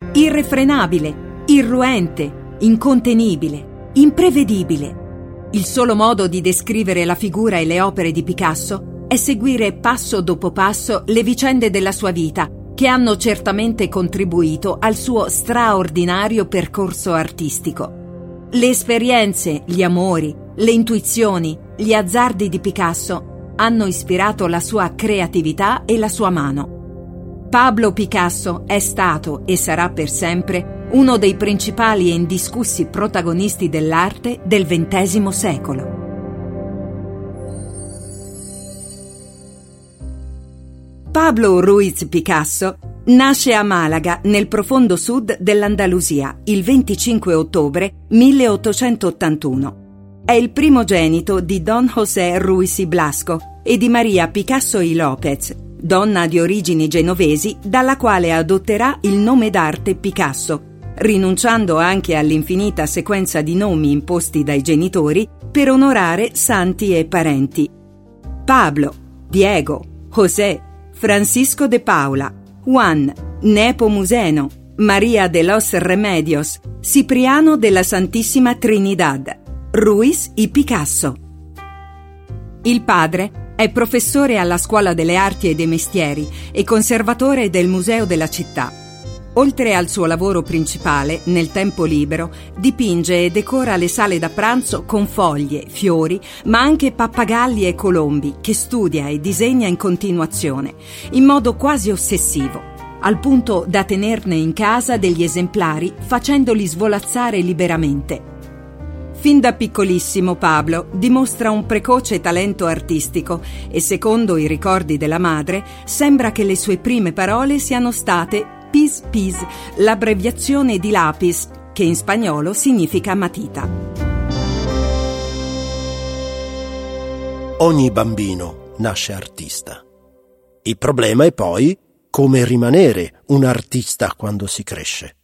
irrefrenabile, irruente, incontenibile, imprevedibile. Il solo modo di descrivere la figura e le opere di Picasso è seguire passo dopo passo le vicende della sua vita, che hanno certamente contribuito al suo straordinario percorso artistico. Le esperienze, gli amori, le intuizioni, gli azzardi di Picasso hanno ispirato la sua creatività e la sua mano. Pablo Picasso è stato e sarà per sempre uno dei principali e indiscussi protagonisti dell'arte del XX secolo. Pablo Ruiz Picasso nasce a Malaga, nel profondo sud dell'Andalusia, il 25 ottobre 1881. È il primogenito di Don José Ruiz y Blasco e di Maria Picasso y López, donna di origini genovesi dalla quale adotterà il nome d'arte Picasso, rinunciando anche all'infinita sequenza di nomi imposti dai genitori per onorare santi e parenti. Pablo, Diego, José, Francisco de Paula, Juan, Nepomuceno, María de los Remedios, Cipriano della Santissima Trinidad, Ruiz y Picasso. Il padre è professore alla Scuola delle Arti e dei Mestieri e conservatore del Museo della città. Oltre al suo lavoro principale, nel tempo libero, dipinge e decora le sale da pranzo con foglie, fiori, ma anche pappagalli e colombi, che studia e disegna in continuazione, in modo quasi ossessivo, al punto da tenerne in casa degli esemplari facendoli svolazzare liberamente. Fin da piccolissimo Pablo dimostra un precoce talento artistico e, secondo i ricordi della madre, sembra che le sue prime parole siano state Pis Pis, l'abbreviazione di lapis, che in spagnolo significa matita. Ogni bambino nasce artista. Il problema è poi come rimanere un artista quando si cresce.